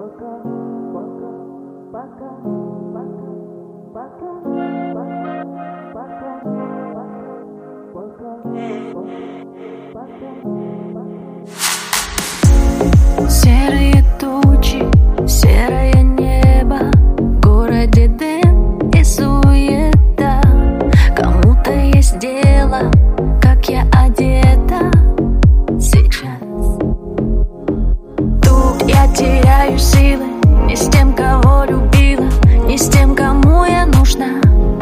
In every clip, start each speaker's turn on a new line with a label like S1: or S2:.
S1: Серые тучи, серое небо, в городе дым и суета. Кому-то есть дело, как я одета сейчас. Тут я теряю силы, не с тем, кого любила, не с тем, кому я нужна.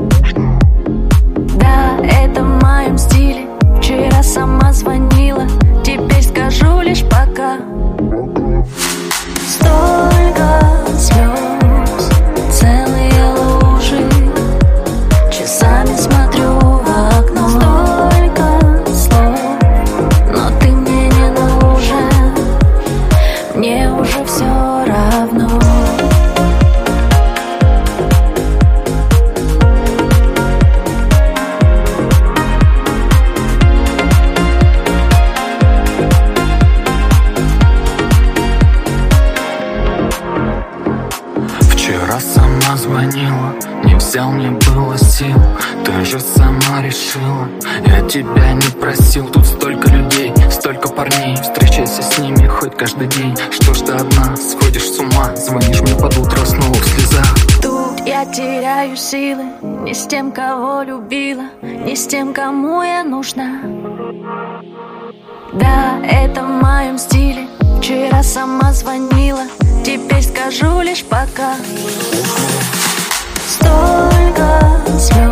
S1: Да, это в моем стиле. Вчера сама звонила, теперь скажу лишь пока. Столько слез, целые лужи, часами смотрю в окно. Столько слов, но ты мне не нужен, мне уже все равно.
S2: Вчера сама звонила, не взял, не было сил. Ты же сама решила, я тебя не просил. Тут столько людей, столько парней, встречайся с ними хоть каждый день. Что ж ты одна, сходишь с ума, звонишь мне под утро снова в слезах.
S1: Тут я теряю силы, не с тем, кого любила, не с тем, кому я нужна. Да, это в моем стиле. Вчера сама звонила, теперь скажу лишь пока. Столько слез.